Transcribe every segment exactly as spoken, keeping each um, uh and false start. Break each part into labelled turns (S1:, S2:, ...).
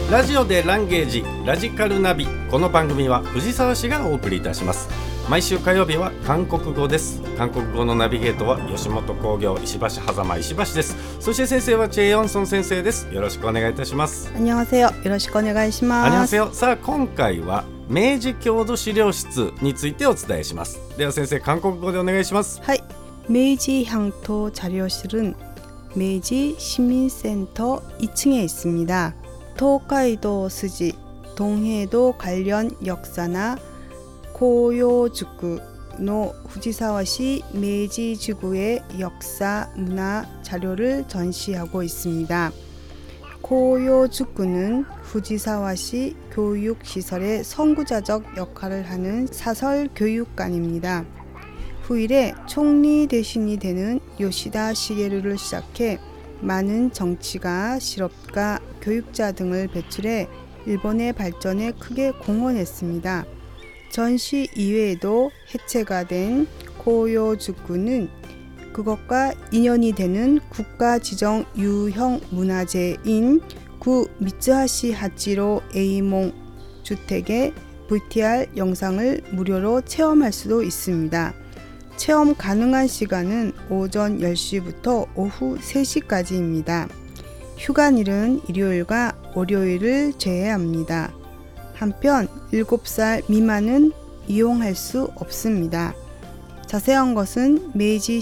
S1: ラジオでランゲージラジカルナビ。この番組は藤沢市がお送りいたします。毎週火曜日は韓国語です。韓国語のナビゲートは吉本興業石橋狭間石橋です。そして先生はチェ・ヨンソン先生です。よろしくお願いいたします。
S2: こんにちは。よろしくお願いします。
S1: こんにちは。さあ今回は明治郷土資料室についてお伝えします。では先生、韓国語でお願いします。
S2: はい。메이지향토자료실은 메이지 시민센터 이 층에 있습니다. 도카이도 스지, 동해도 관련 역사나 고요주구의 후지사와시 메이지지구의 역사, 문화 자료를 전시하고 있습니다. 고요주구는 후지사와시 교육시설의 선구자적 역할을 하는 사설교육관입니다. 후일에 총리 대신이 되는 요시다 시게루를 시작해 많은 정치가, 실업가, 교육자 등을 배출해 일본의 발전에 크게 공헌했습니다. 전시 이외에도 해체가 된 고요주구는 그것과 인연이 되는 국가지정 유형 문화재인 구 미츠하시 하치로 에이몽 주택의 브이티알 영상을 무료로 체험할 수도 있습니다. 체험 가능한 시간은 오전 열 시부터 오후 세 시까지입니다. 휴관일은 일요일과 월요일을 제외합니다. 한편 일곱 살 미만은 이용할 수 없습니다. 자세한 것은 메이지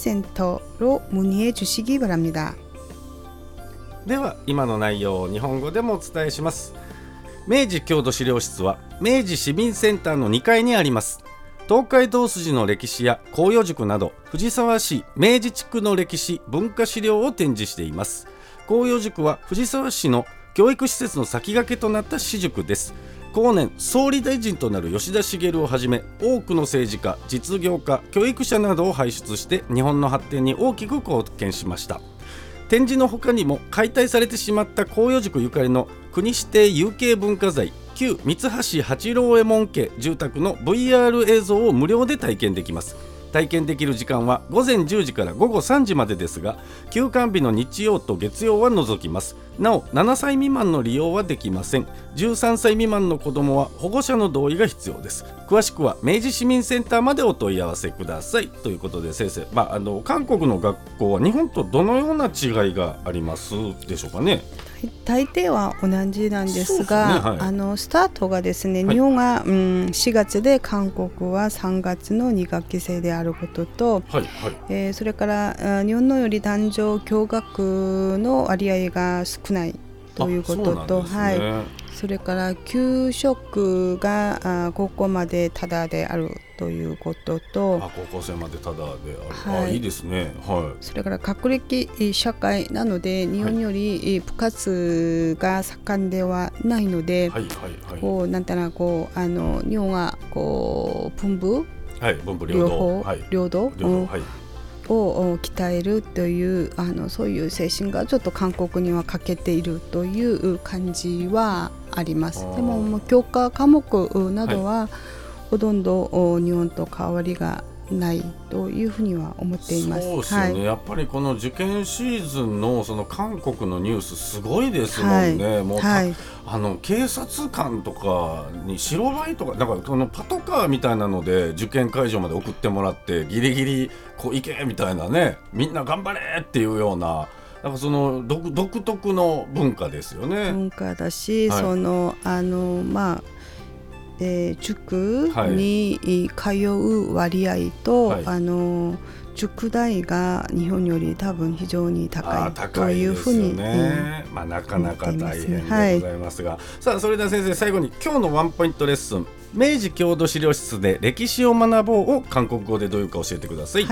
S2: 시민센터로 문의해 주시기 바랍니다.
S1: では今の内容を日本語でもお伝えします。明治郷土資料室は明治市民センターのにかいにあります。東海道筋の歴史や紅葉塾など藤沢市明治地区の歴史文化資料を展示しています。紅葉塾は藤沢市の教育施設の先駆けとなった私塾です。後年総理大臣となる吉田茂をはじめ多くの政治家、実業家、教育者などを輩出して日本の発展に大きく貢献しました。展示の他にも解体されてしまった紅葉塾ゆかりの国指定有形文化財旧三橋八郎右衛門家住宅の ブイアール 映像を無料で体験できます。体験できる時間は午前じゅうじから午後さんじまでですが、休館日の日曜と月曜は除きます。なおななさい未満の利用はできません。じゅうさんさい未満の子どもは保護者の同意が必要です。詳しくは明治市民センターまでお問い合わせくださいということで、先生、まあ、あの韓国の学校は日本とどのような違いがありますでしょうかね。
S2: 大抵は同じなんですが、
S1: そうですね、はい、
S2: あのスタートがですね、日本が、うん、しがつで韓国はさんがつのに学期制であることと、
S1: はいはい、
S2: えー、それから日本のより男女共学の割合が少ないということと、そ、ね、はい、それから給食が高校までタダであるということと、
S1: あ、高校生までタダである、はい、あ、いいですね、はい、
S2: それから学歴社会なので日本より部活が盛んではないので、はいはいはい、こうなんていうのこうあの日本はこう文部、
S1: はい、文部両道、はい、
S2: 両道、両道、はい、を鍛えるというあのそういう精神がちょっと韓国には欠けているという感じはあります。でも、もう教科科目などは、はい、ほとんど日本と変わりがないというふうには思っています。
S1: そうですよね、はい、やっぱりこの受験シーズンのその韓国のニュースすごいですもんね、はい、もう、はい、あの警察官とかに白バイとかなんかこのパトカーみたいなので受験会場まで送ってもらってギリギリこう行けみたいなね、みんな頑張れっていうような、なんかその 独, 独特の文化ですよね。
S2: 文化だし、はい、そのあのまあえー、塾に通う割合と、はい、あの塾代が日本より多分非常に高いというふうに、
S1: ね、うん、まあ、なかなか大変でございますが、はい、さあそれでは先生、最後に今日のワンポイントレッスン、明治郷土資料室で歴史を学ぼうを韓国語でどういうか教えてください。
S2: はい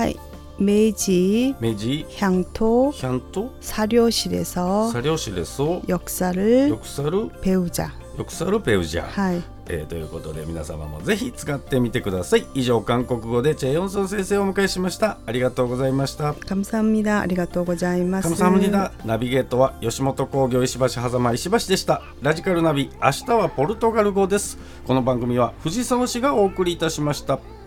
S2: 、메이지
S1: 메이지
S2: 향토
S1: 향토
S2: 사료실에서
S1: 사료실에서
S2: 역사를
S1: 역사를
S2: 배우자
S1: 역사를 배우자、はい、えー、ということで皆様もぜひ使ってみてください。以上、韓国語でチェ・ヨンソン先生をお迎えしました。ありがとうございました。
S2: 감사합니다。ありがとうございます。
S1: 감사합니다。ナビゲートは吉本興業石橋狭間石橋でした。ラジカルナビ、明日はポルトガル語です。この番組は藤沢市がお送りいたしました。